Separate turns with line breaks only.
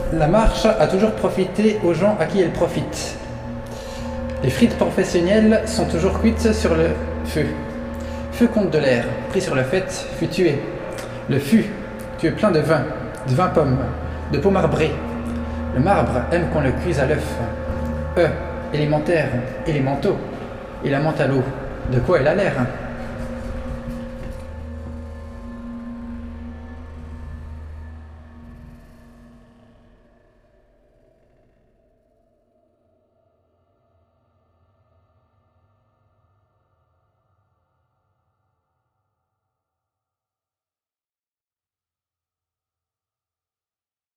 La marche a toujours profité aux gens à qui elle profite. Les frites professionnelles sont toujours cuites sur le feu. Feu compte de l'air, pris sur le fait, fut tué. Le fût, tu es plein de vin pomme, de peau marbrée. Le marbre aime qu'on le cuise à l'œuf. Élémentaire, élémentaux, et la menthe à l'eau. De quoi elle a l'air?